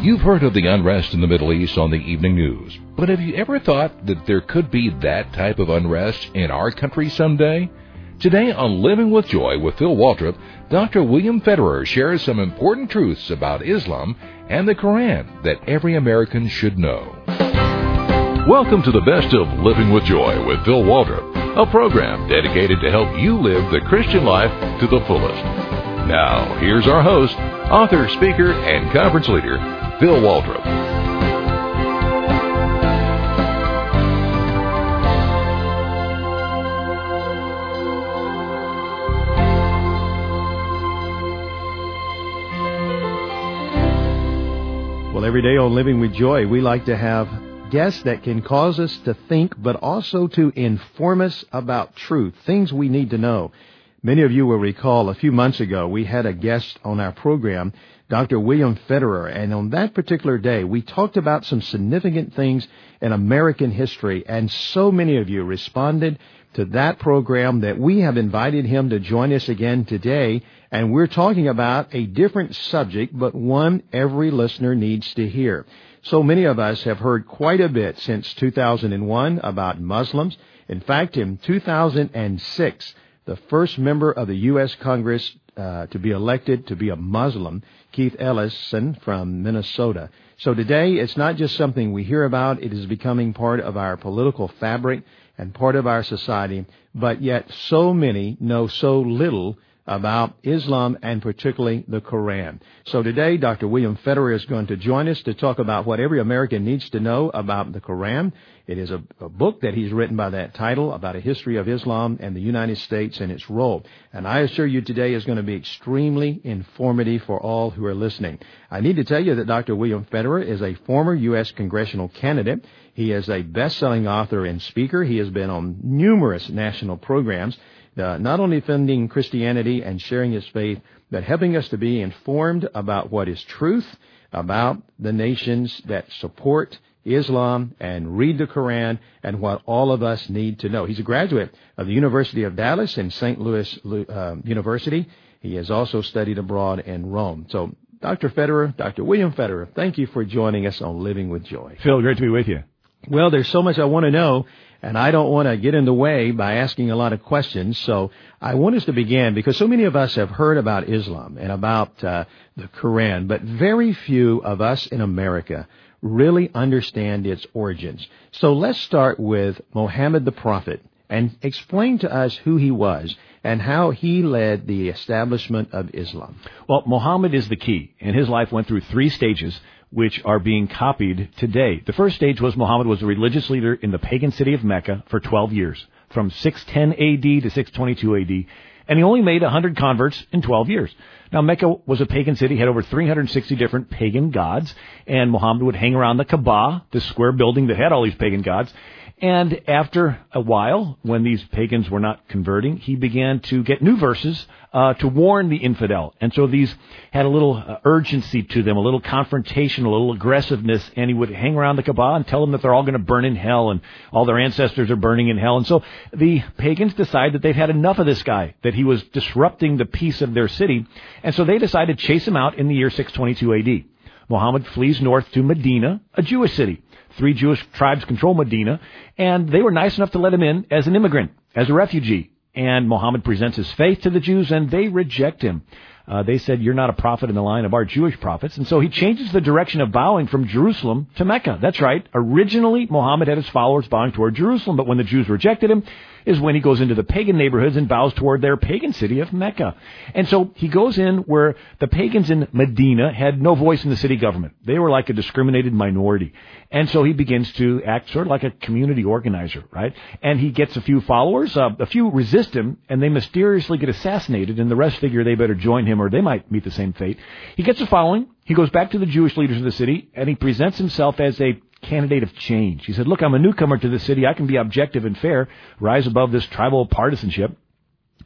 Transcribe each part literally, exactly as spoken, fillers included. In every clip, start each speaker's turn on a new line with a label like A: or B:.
A: You've heard of the unrest in the Middle East on the evening news, but have you ever thought that there could be that type of unrest in our country someday? Today on Living with Joy with Phil Waltrip, Doctor William Federer shares some important truths about Islam and the Quran that every American should know. Welcome to the best of Living with Joy with Phil Waltrip, a program dedicated to help you live the Christian life to the fullest. Now, here's our host, author, speaker, and conference leader, Phil Waltrip.
B: Well, every day on Living with Joy, we like to have guests that can cause us to think, but also to inform us about truth, things we need to know. Many of you will recall a few months ago, we had a guest on our program, Doctor William Federer, and on that particular day, we talked about some significant things in American history, and so many of you responded to that program that we have invited him to join us again today, and we're talking about a different subject, but one every listener needs to hear. So many of us have heard quite a bit since two thousand one about Muslims. In fact, in two thousand six, the first member of the U S Congress uh, to be elected to be a Muslim, Keith Ellison from Minnesota. So today, it's not just something we hear about. It is becoming part of our political fabric and part of our society. But yet so many know so little about Islam and particularly the Quran. So today, Doctor William Federer is going to join us to talk about what every American needs to know about the Quran. It is a, a book that he's written by that title about a history of Islam and the United States and its role. And I assure you today is going to be extremely informative for all who are listening. I need to tell you that Doctor William Federer is a former U S congressional candidate. He is a best-selling author and speaker. He has been on numerous national programs, Uh, not only defending Christianity and sharing his faith, but helping us to be informed about what is truth about the nations that support Islam and read the Quran and what all of us need to know. He's a graduate of the University of Dallas and Saint Louis uh, University. He has also studied abroad in Rome. So, Doctor Federer, Doctor William Federer, thank you for joining us on Living with Joy.
C: Phil, great to be with you.
B: Well, there's so much I want to know, and I don't want to get in the way by asking a lot of questions, so I want us to begin, because so many of us have heard about Islam and about uh, the Quran, but very few of us in America really understand its origins. So let's start with Muhammad the Prophet, and explain to us who he was and how he led the establishment of Islam.
C: Well, Muhammad is the key, and his life went through three stages, which are being copied today. The first stage was Muhammad was a religious leader in the pagan city of Mecca for twelve years, from six ten A D to six twenty-two A D, and he only made one hundred converts in twelve years. Now, Mecca was a pagan city, had over three hundred sixty different pagan gods, and Muhammad would hang around the Kaaba, the square building that had all these pagan gods. And after a while, when these pagans were not converting, he began to get new verses uh, to warn the infidel. And so these had a little uh, urgency to them, a little confrontation, a little aggressiveness. And he would hang around the Kaaba and tell them that they're all going to burn in hell and all their ancestors are burning in hell. And so the pagans decided that they've had enough of this guy, that he was disrupting the peace of their city. And so they decided to chase him out in the year six twenty-two A D. Muhammad flees north to Medina, a Jewish city. Three Jewish tribes control Medina, and they were nice enough to let him in as an immigrant, as a refugee. And Muhammad presents his faith to the Jews, and they reject him. Uh, they said, "You're not a prophet in the line of our Jewish prophets." And so he changes the direction of bowing from Jerusalem to Mecca. That's right. Originally, Muhammad had his followers bowing toward Jerusalem, but when the Jews rejected him, is when he goes into the pagan neighborhoods and bows toward their pagan city of Mecca. And so he goes in where the pagans in Medina had no voice in the city government. They were like a discriminated minority. And so he begins to act sort of like a community organizer, right? And he gets a few followers, uh, a few resist him, and they mysteriously get assassinated, and the rest figure they better join him or they might meet the same fate. He gets a following. He goes back to the Jewish leaders of the city, and he presents himself as a candidate of change. He said, "Look, I'm a newcomer to the city. I can be objective and fair, rise above this tribal partisanship."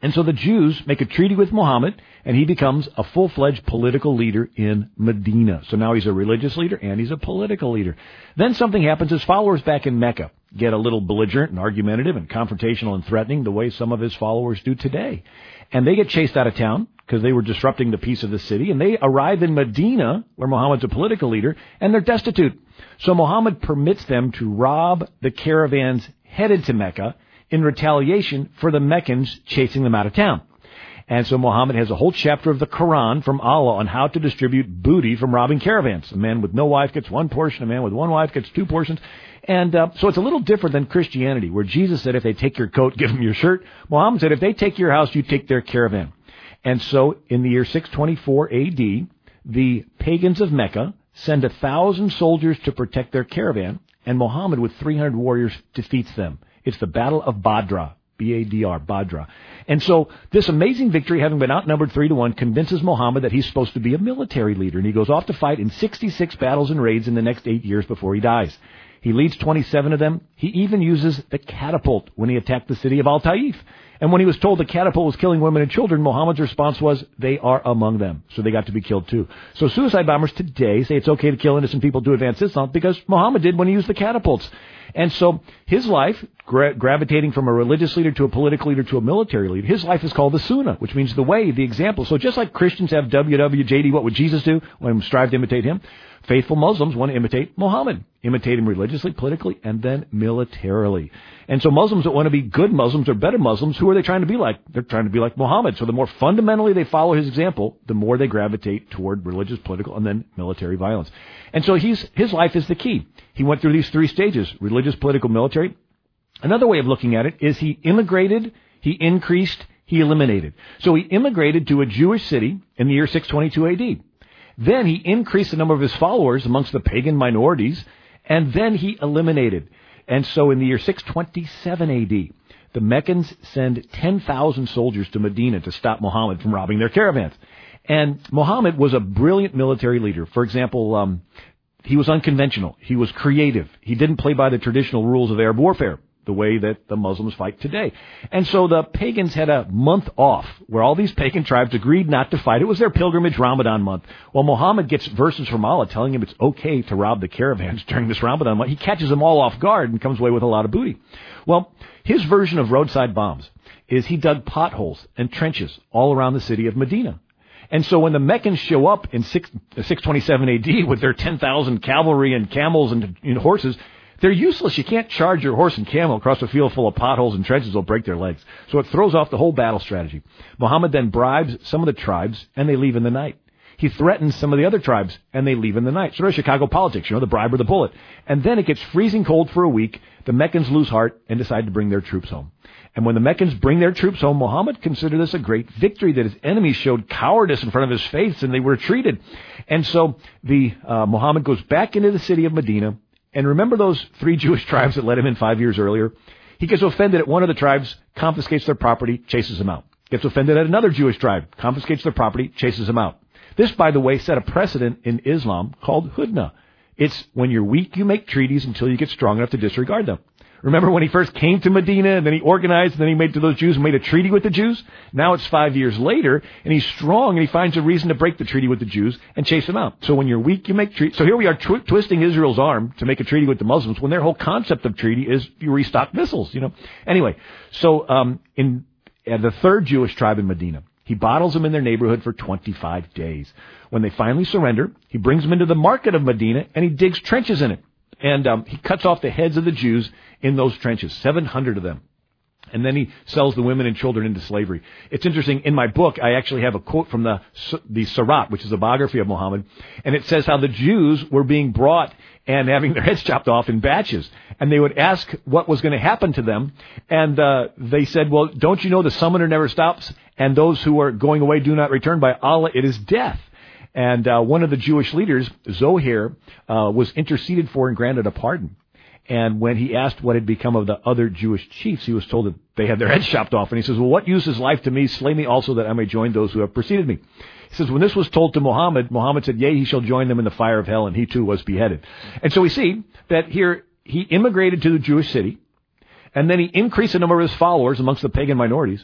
C: And so the Jews make a treaty with Muhammad, and he becomes a full-fledged political leader in Medina. So now he's a religious leader and he's a political leader. Then something happens. His followers back in Mecca get a little belligerent and argumentative and confrontational and threatening the way some of his followers do today. And they get chased out of town because they were disrupting the peace of the city. And they arrive in Medina, where Muhammad's a political leader, and they're destitute. So Muhammad permits them to rob the caravans headed to Mecca in retaliation for the Meccans chasing them out of town. And so Muhammad has a whole chapter of the Quran from Allah on how to distribute booty from robbing caravans. A man with no wife gets one portion, a man with one wife gets two portions. And uh, so it's a little different than Christianity, where Jesus said if they take your coat, give them your shirt. Muhammad said if they take your house, you take their caravan. And so in the year six twenty-four A D, the pagans of Mecca send a thousand soldiers to protect their caravan, and Muhammad with three hundred warriors defeats them. It's the Battle of Badr, B A D R, Badr. And so this amazing victory, having been outnumbered three to one, convinces Muhammad that he's supposed to be a military leader. And he goes off to fight in sixty-six battles and raids in the next eight years before he dies. He leads twenty-seven of them. He even uses the catapult when he attacked the city of Al-Taif. And when he was told the catapult was killing women and children, Muhammad's response was, they are among them. So they got to be killed too. So suicide bombers today say it's okay to kill innocent people to advance Islam because Muhammad did when he used the catapults. And so his life, gra- gravitating from a religious leader to a political leader to a military leader, his life is called the Sunnah, which means the way, the example. So just like Christians have W W J D, what would Jesus do? When we strive to imitate him. Faithful Muslims want to imitate Muhammad, imitate him religiously, politically, and then militarily. And so Muslims that want to be good Muslims or better Muslims, who are they trying to be like? They're trying to be like Muhammad. So the more fundamentally they follow his example, the more they gravitate toward religious, political, and then military violence. And so he's, his life is the key. He went through these three stages, religious, political, military. Another way of looking at it is he immigrated, he increased, he eliminated. So he immigrated to a Jewish city in the year six twenty-two A D. Then he increased the number of his followers amongst the pagan minorities, and then he eliminated. And so in the year six twenty-seven A D, the Meccans send ten thousand soldiers to Medina to stop Muhammad from robbing their caravans. And Muhammad was a brilliant military leader. For example, um, he was unconventional. He was creative. He didn't play by the traditional rules of Arab warfare, the way that the Muslims fight today. And so the pagans had a month off where all these pagan tribes agreed not to fight. It was their pilgrimage Ramadan month. Well, Muhammad gets verses from Allah telling him it's okay to rob the caravans during this Ramadan month. He catches them all off guard and comes away with a lot of booty. Well, his version of roadside bombs is he dug potholes and trenches all around the city of Medina. And so when the Meccans show up in six twenty-seven A D with their ten thousand cavalry and camels and, and horses, they're useless. You can't charge your horse and camel across a field full of potholes and trenches. They'll break their legs. So it throws off the whole battle strategy. Muhammad then bribes some of the tribes, and they leave in the night. He threatens some of the other tribes, and they leave in the night. Sort of Chicago politics, you know, the bribe or the bullet. And then it gets freezing cold for a week. The Meccans lose heart and decide to bring their troops home. And when the Meccans bring their troops home, Muhammad considered this a great victory, that his enemies showed cowardice in front of his face, and they were retreated. And so the uh, Muhammad goes back into the city of Medina. And remember those three Jewish tribes that let him in five years earlier? He gets offended at one of the tribes, confiscates their property, chases them out. Gets offended at another Jewish tribe, confiscates their property, chases them out. This, by the way, set a precedent in Islam called Hudna. It's when you're weak, you make treaties until you get strong enough to disregard them. Remember when he first came to Medina, and then he organized, and then he made to those Jews and made a treaty with the Jews? Now it's five years later, and he's strong, and he finds a reason to break the treaty with the Jews and chase them out. So when you're weak, you make treaties. So here we are tw- twisting Israel's arm to make a treaty with the Muslims when their whole concept of treaty is you restock missiles, you know. Anyway, so um, in uh, the third Jewish tribe in Medina, he bottles them in their neighborhood for twenty-five days. When they finally surrender, he brings them into the market of Medina, and he digs trenches in it. And um, he cuts off the heads of the Jews in those trenches, seven hundred of them. And then he sells the women and children into slavery. It's interesting. In my book, I actually have a quote from the the Sirat, which is a biography of Muhammad. And it says how the Jews were being brought and having their heads chopped off in batches. And they would ask what was going to happen to them. And uh, they said, well, don't you know the summoner never stops? And those who are going away do not return. By Allah, it is death. And uh, one of the Jewish leaders, Zohair, uh, was interceded for and granted a pardon. And when he asked what had become of the other Jewish chiefs, he was told that they had their heads chopped off. And he says, well, what use is life to me? Slay me also that I may join those who have preceded me. He says, when this was told to Muhammad, Muhammad said, yea, he shall join them in the fire of hell, and he too was beheaded. And so we see that here he immigrated to the Jewish city, and then he increased the number of his followers amongst the pagan minorities.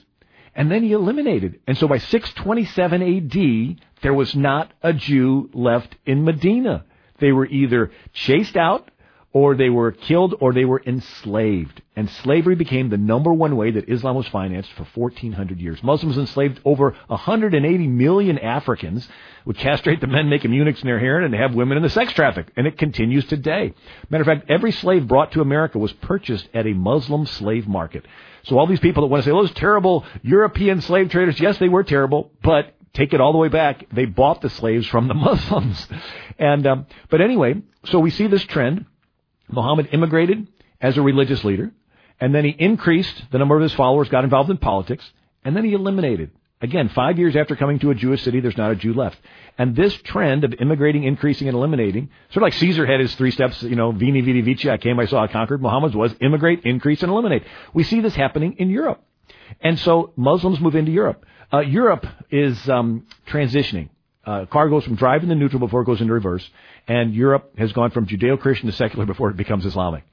C: and then he eliminated. And so by six twenty-seven A D, there was not a Jew left in Medina. They were either chased out, or they were killed, or they were enslaved. And slavery became the number one way that Islam was financed for fourteen hundred years. Muslims enslaved over one hundred eighty million Africans, would castrate the men, make them eunuchs in their harem, and have women in the sex traffic. And it continues today. Matter of fact, every slave brought to America was purchased at a Muslim slave market. So all these people that want to say, oh, those terrible European slave traders, yes, they were terrible, but take it all the way back, they bought the slaves from the Muslims. And um, But anyway, so we see this trend. Muhammad immigrated as a religious leader, and then he increased the number of his followers, got involved in politics, and then he eliminated. Again, five years after coming to a Jewish city, there's not a Jew left. And this trend of immigrating, increasing, and eliminating, sort of like Caesar had his three steps, you know, Veni, Vidi, Vici, I came, I saw, I conquered. Muhammad's was immigrate, increase, and eliminate. We see this happening in Europe. And so Muslims move into Europe. Uh, Europe is um, transitioning. Uh, car goes from drive into neutral before it goes into reverse, and Europe has gone from Judeo-Christian to secular before it becomes Islamic.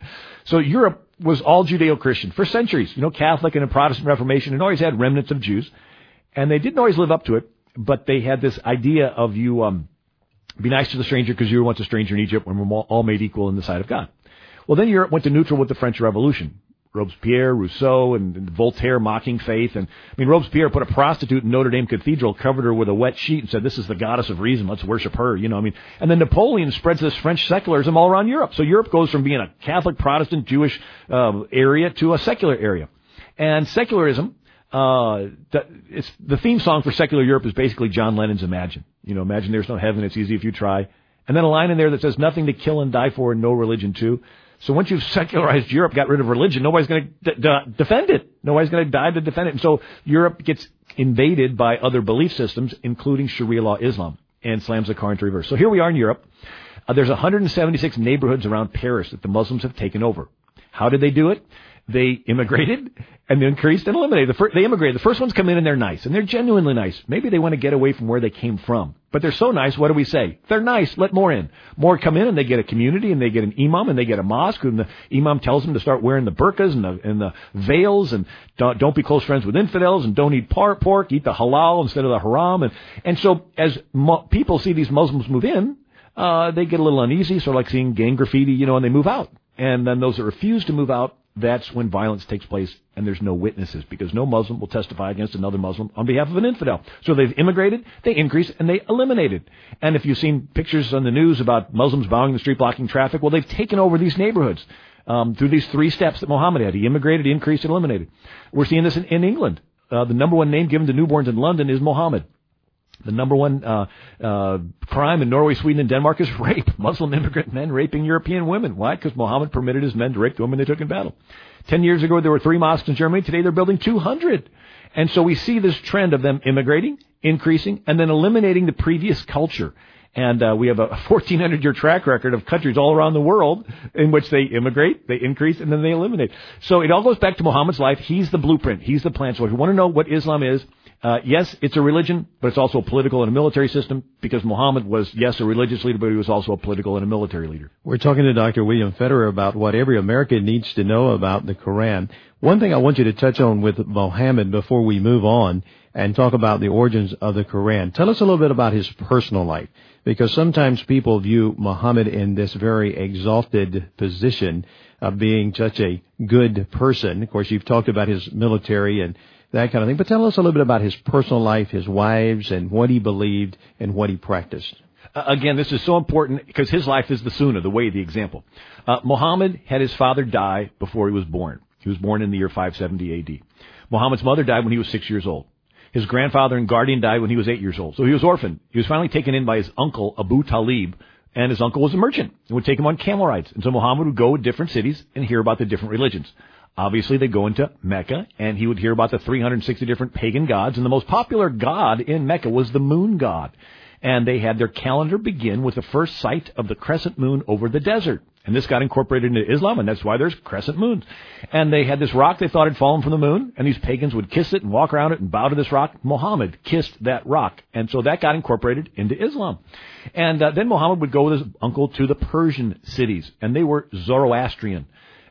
C: So Europe was all Judeo-Christian for centuries, you know, Catholic and a Protestant Reformation, and always had remnants of Jews, and they didn't always live up to it, but they had this idea of you um, be nice to the stranger because you were once a stranger in Egypt when we're all made equal in the sight of God. Well, then Europe went to neutral with the French Revolution. Robespierre, Rousseau, and, and Voltaire mocking faith. And I mean, Robespierre put a prostitute in Notre Dame Cathedral, covered her with a wet sheet, and said, this is the goddess of reason, let's worship her. You know, I mean, and then Napoleon spreads this French secularism all around Europe. So Europe goes from being a Catholic, Protestant, Jewish uh, area to a secular area. And secularism, uh, the, it's, the theme song for secular Europe is basically John Lennon's Imagine. You know, imagine there's no heaven, it's easy if you try. And then a line in there that says, nothing to kill and die for, and no religion too. So once you've secularized Europe, got rid of religion, nobody's going to d- d- defend it. Nobody's going to die to defend it. And so Europe gets invaded by other belief systems, including Sharia law Islam, and slams the car into reverse. So here we are in Europe. Uh, there's one hundred seventy-six neighborhoods around Paris that the Muslims have taken over. How did they do it? They immigrated and increased and eliminated. The first, they immigrated. The first ones come in and they're nice, and they're genuinely nice. Maybe they want to get away from where they came from, but they're so nice. What do we say? They're nice. Let more in. More come in, and they get a community, and they get an imam, and they get a mosque, and the imam tells them to start wearing the burqas and the, and the veils, and don't, don't be close friends with infidels, and don't eat par- pork, eat the halal instead of the haram. And, and so as mo- people see these Muslims move in, uh, they get a little uneasy, sort of like seeing gang graffiti, you know, and they move out. And then those that refuse to move out, that's when violence takes place, and there's no witnesses, because no Muslim will testify against another Muslim on behalf of an infidel. So they've immigrated, they increased, and they eliminated. And if you've seen pictures on the news about Muslims bowing the street, blocking traffic, well, they've taken over these neighborhoods um, through these three steps that Muhammad had. He immigrated, increased, and eliminated. We're seeing this in, in England. Uh, the number one name given to newborns in London is Muhammad. The number one uh, uh, crime in Norway, Sweden, and Denmark is rape. Muslim immigrant men raping European women. Why? Because Muhammad permitted his men to rape the women they took in battle. Ten years ago, there were three mosques in Germany. Today, they're building two hundred. And so we see this trend of them immigrating, increasing, and then eliminating the previous culture. And uh, we have a fourteen hundred year track record of countries all around the world in which they immigrate, they increase, and then they eliminate. So it all goes back to Muhammad's life. He's the blueprint. He's the plan. So if you want to know what Islam is, Uh, yes, it's a religion, but it's also a political and a military system, because Muhammad was, yes, a religious leader, but he was also a political and a military leader.
B: We're talking to Doctor William Federer about what every American needs to know about the Quran. One thing I want you to touch on with Muhammad before we move on and talk about the origins of the Quran. Tell us a little bit about his personal life, because sometimes people view Muhammad in this very exalted position of being such a good person. Of course, you've talked about his military and that kind of thing. But tell us a little bit about his personal life, his wives, and what he believed and what he practiced.
C: Uh, again, this is so important because his life is the sunnah, the way, the example. Uh, Muhammad had his father die before he was born. He was born in the year five seventy A D. Muhammad's mother died when he was six years old. His grandfather and guardian died when he was eight years old. So he was orphaned. He was finally taken in by his uncle, Abu Talib, and his uncle was a merchant and would take him on camel rides. And so Muhammad would go to different cities and hear about the different religions. Obviously, they go into Mecca, and he would hear about the three hundred sixty different pagan gods, and the most popular god in Mecca was the moon god. And they had their calendar begin with the first sight of the crescent moon over the desert. And this got incorporated into Islam, and that's why there's crescent moons. And they had this rock they thought had fallen from the moon, and these pagans would kiss it and walk around it and bow to this rock. Muhammad kissed that rock, and so that got incorporated into Islam. And uh, then Muhammad would go with his uncle to the Persian cities, and they were Zoroastrian.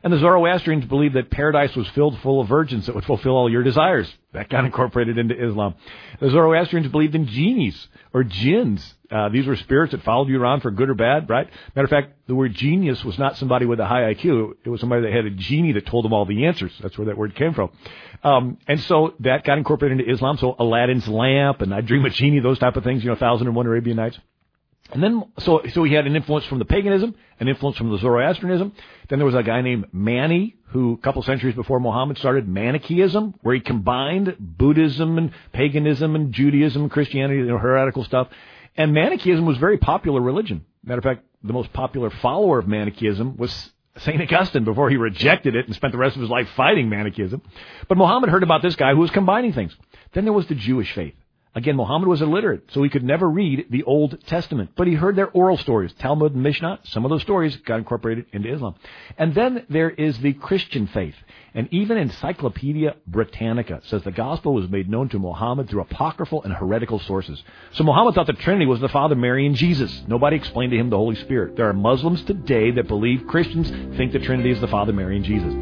C: And the Zoroastrians believed that paradise was filled full of virgins that would fulfill all your desires. That got incorporated into Islam. The Zoroastrians believed in genies or jinns. Uh, these were spirits that followed you around for good or bad, right? Matter of fact, the word genius was not somebody with a high I Q. It was somebody that had a genie that told them all the answers. That's where that word came from. Um, and so that got incorporated into Islam. So Aladdin's lamp and I Dream of Genie, those type of things, you know, Thousand and One Arabian Nights. And then, so, so he had an influence from the paganism, an influence from the Zoroastrianism. Then there was a guy named Mani, who a couple centuries before Muhammad started Manichaeism, where he combined Buddhism and paganism and Judaism, Christianity, you know, heretical stuff. And Manichaeism was a very popular religion. Matter of fact, the most popular follower of Manichaeism was Saint Augustine before he rejected it and spent the rest of his life fighting Manichaeism. But Muhammad heard about this guy who was combining things. Then there was the Jewish faith. Again, Muhammad was illiterate, so he could never read the Old Testament. But he heard their oral stories, Talmud and Mishnah. Some of those stories got incorporated into Islam. And then there is the Christian faith. And even Encyclopedia Britannica says the gospel was made known to Muhammad through apocryphal and heretical sources. So Muhammad thought the Trinity was the Father, Mary, and Jesus. Nobody explained to him the Holy Spirit. There are Muslims today that believe Christians think the Trinity is the Father, Mary, and Jesus.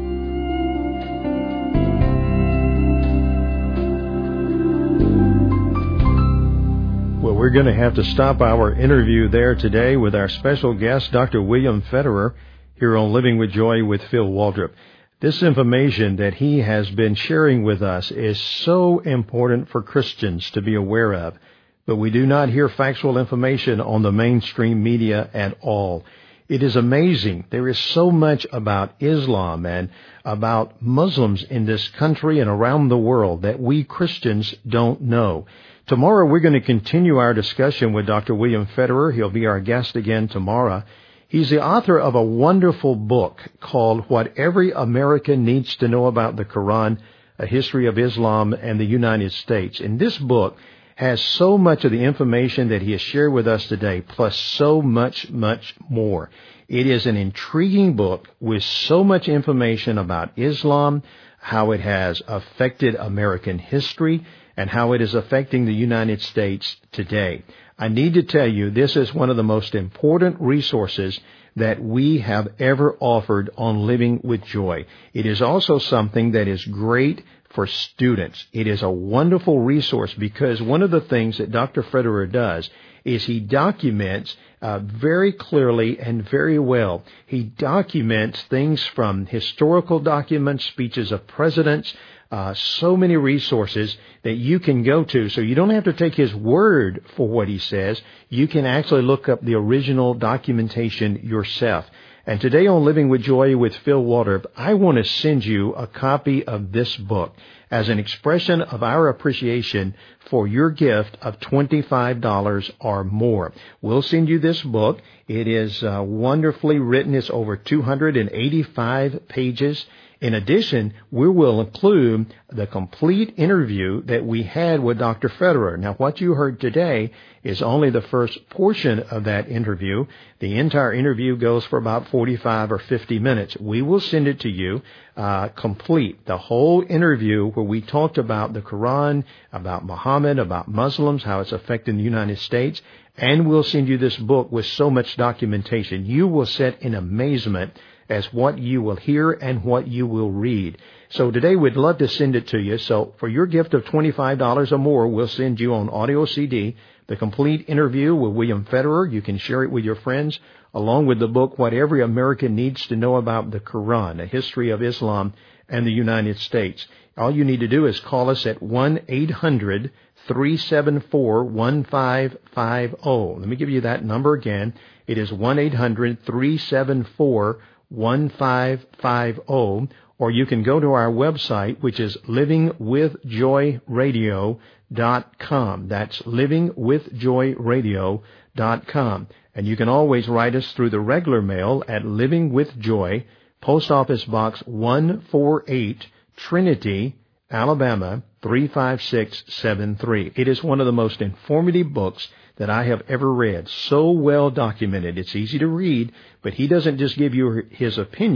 B: Well, we're going to have to stop our interview there today with our special guest, Doctor William Federer, here on Living with Joy with Phil Waltrip. This information that he has been sharing with us is so important for Christians to be aware of, but we do not hear factual information on the mainstream media at all. It is amazing. There is so much about Islam and about Muslims in this country and around the world that we Christians don't know. Tomorrow we're going to continue our discussion with Doctor William Federer. He'll be our guest again tomorrow. He's the author of a wonderful book called What Every American Needs to Know About the Quran, A History of Islam and the United States. And this book has so much of the information that he has shared with us today, plus so much, much more. It is an intriguing book with so much information about Islam, how it has affected American history, and how it is affecting the United States today. I need to tell you, this is one of the most important resources that we have ever offered on Living with Joy. It is also something that is great for students. It is a wonderful resource because one of the things that Doctor Federer does is he documents uh, very clearly and very well. He documents things from historical documents, speeches of presidents, Uh, so many resources that you can go to. So you don't have to take his word for what he says. You can actually look up the original documentation yourself. And today on Living with Joy with Phil Waltrip, I want to send you a copy of this book as an expression of our appreciation for your gift of twenty-five dollars or more. We'll send you this book. It is uh, wonderfully written. It's over two hundred eighty-five pages. In addition, we will include the complete interview that we had with Doctor Federer. Now, what you heard today is only the first portion of that interview. The entire interview goes for about forty-five or fifty minutes. We will send it to you uh, complete, the whole interview where we talked about the Quran, about Muhammad, about Muslims, how it's affecting the United States, and we'll send you this book with so much documentation. You will sit in amazement as what you will hear and what you will read. So today we'd love to send it to you. So for your gift of twenty-five dollars or more, we'll send you on audio C D the complete interview with William Federer. You can share it with your friends, along with the book, What Every American Needs to Know About the Quran, A History of Islam and the United States. All you need to do is call us at one eight hundred three seven four one five five zero. Let me give you that number again. It is one eight hundred three seven four one five five zero, or you can go to our website, which is living with joy radio dot com. That's living with joy radio dot com. And you can always write us through the regular mail at Living with Joy, Post Office Box one forty-eight, Trinity, Alabama, three five six seven three. It is one of the most informative books that I have ever read. So well documented. It's easy to read, but he doesn't just give you his opinion.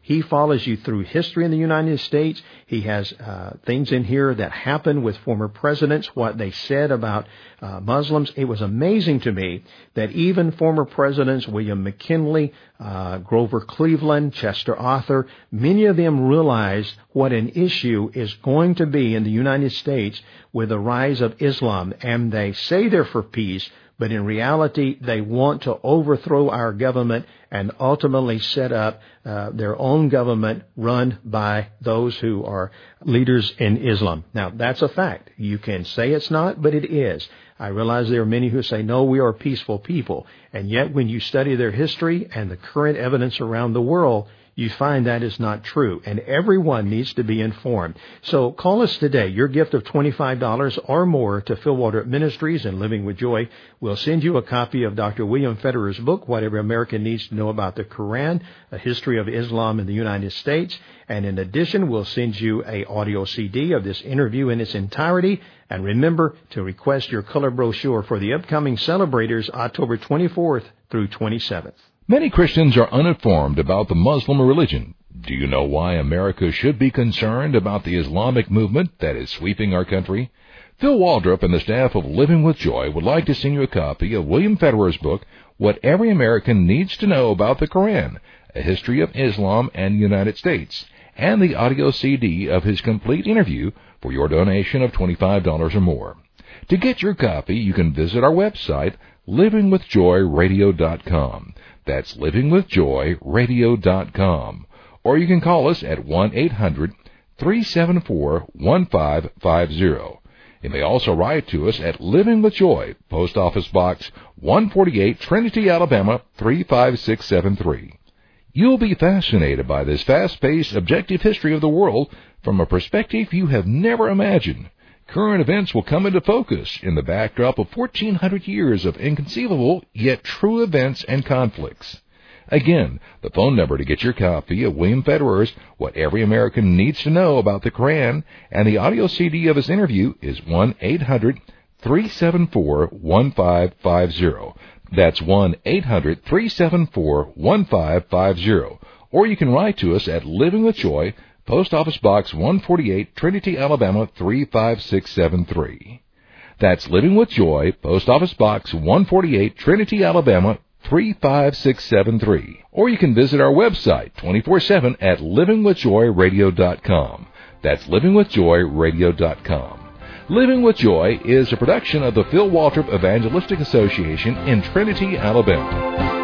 B: He follows you through history in the United States. He has uh, things in here that happened with former presidents, what they said about uh, Muslims. It was amazing to me that even former presidents, William McKinley, uh, Grover Cleveland, Chester Arthur, many of them realized what an issue is going to be in the United States with the rise of Islam. And they say they're for peace, but in reality, they want to overthrow our government and ultimately set up uh, their own government run by those who are leaders in Islam. Now, that's a fact. You can say it's not, but it is. I realize there are many who say, no, we are peaceful people. And yet, when you study their history and the current evidence around the world, you find that is not true, and everyone needs to be informed. So call us today. Your gift of twenty-five dollars or more to Phil Waltrip Ministries and Living with Joy will send you a copy of Doctor William Federer's book, What Every American Needs to Know About the Quran, A History of Islam in the United States. And in addition, we'll send you a audio C D of this interview in its entirety. And remember to request your color brochure for the upcoming Celebrators, October twenty-fourth through twenty-seventh.
A: Many Christians are uninformed about the Muslim religion. Do you know why America should be concerned about the Islamic movement that is sweeping our country? Phil Waltrip and the staff of Living with Joy would like to send you a copy of William Federer's book, What Every American Needs to Know About the Quran, A History of Islam and the United States, and the audio C D of his complete interview for your donation of twenty-five dollars or more. To get your copy, you can visit our website, living with joy radio dot com. That's living with joy radio dot com. Or you can call us at one eight hundred three seven four one five five zero. You may also write to us at Living with Joy, Post Office Box one forty-eight, Trinity, Alabama three five six seven three. You'll be fascinated by this fast-paced, objective history of the world from a perspective you have never imagined. Current events will come into focus in the backdrop of fourteen hundred years of inconceivable yet true events and conflicts. Again, the phone number to get your copy of William Federer's What Every American Needs to Know About the Quran and the audio C D of his interview is one eight hundred three seven four one five five zero. That's one eight hundred three seven four one five five zero. Or you can write to us at Living with Joy, Post Office Box one forty-eight, Trinity, Alabama three five six seven three. That's Living with Joy, Post Office Box one forty-eight, Trinity, Alabama three five six seven three. Or you can visit our website twenty-four seven at living with joy radio dot com. That's living with joy radio dot com. Living with Joy is a production of the Phil Waltrip Evangelistic Association in Trinity, Alabama.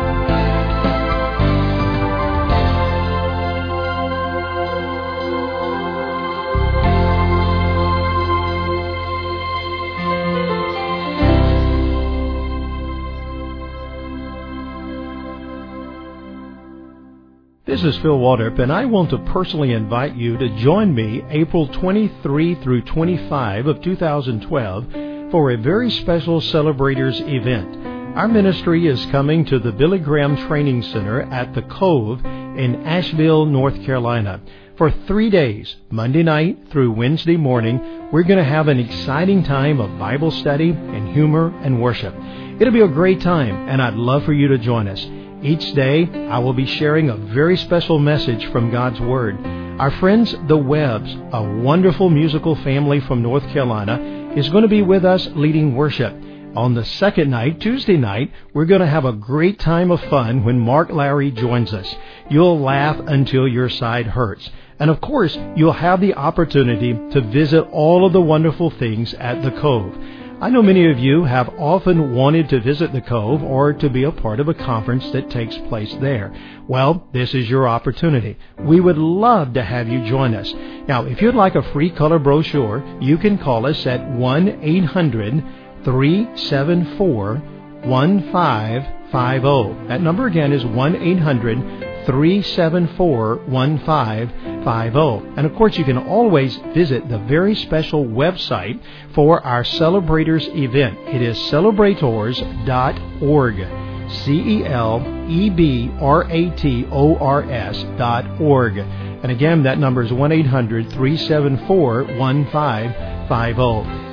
B: This is Phil Waltrip, and I want to personally invite you to join me April twenty-third through twenty-fifth of two thousand twelve for a very special Celebrators event. Our ministry is coming to the Billy Graham Training Center at The Cove in Asheville, North Carolina. For three days, Monday night through Wednesday morning, we're going to have an exciting time of Bible study and humor and worship. It'll be a great time, and I'd love for you to join us. Each day, I will be sharing a very special message from God's Word. Our friends, the Webbs, a wonderful musical family from North Carolina, is going to be with us leading worship. On the second night, Tuesday night, we're going to have a great time of fun when Mark Larry joins us. You'll laugh until your side hurts. And of course, you'll have the opportunity to visit all of the wonderful things at The Cove. I know many of you have often wanted to visit The Cove or to be a part of a conference that takes place there. Well, this is your opportunity. We would love to have you join us. Now, if you'd like a free color brochure, you can call us at one eight hundred three seven four one five five zero. That number again is one eight hundred three seven four one five five zero. And of course, you can always visit the very special website for our Celebrators event. It is celebrators dot org. C E L E B R A T O R S dot org. And again, that number is one eight hundred three seven four one five five zero.